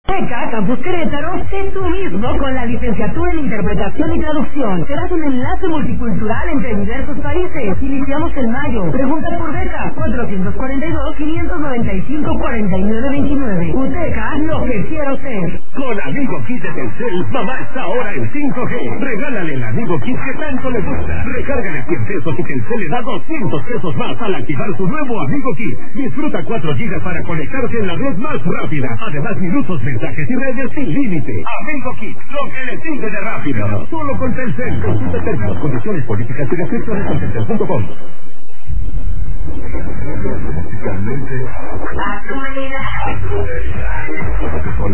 Beca Campus Querétaro, sé tú mismo con la licenciatura en Interpretación y Traducción. Serás un enlace multicultural entre diversos países. Iniciamos en mayo. Pregunta por beca 442-595-4929. UTECA, lo que quiero ser. Con Amigo Kit de Telcel, mamá está ahora en 5G. Regálale el Amigo Kit que tanto le gusta. Recárgale 100 pesos y Telcel le da 200 pesos más al activar su nuevo Amigo Kit. Disfruta 4 gigas para conectarse en la red más rápida. Además, minutos, mensajes y redes sin límite. Amigo Kit, lo que le sigue de rápido. Solo con Telcel. Consulta términos, condiciones, políticas y restricciones en telcel.com. Musicalmente.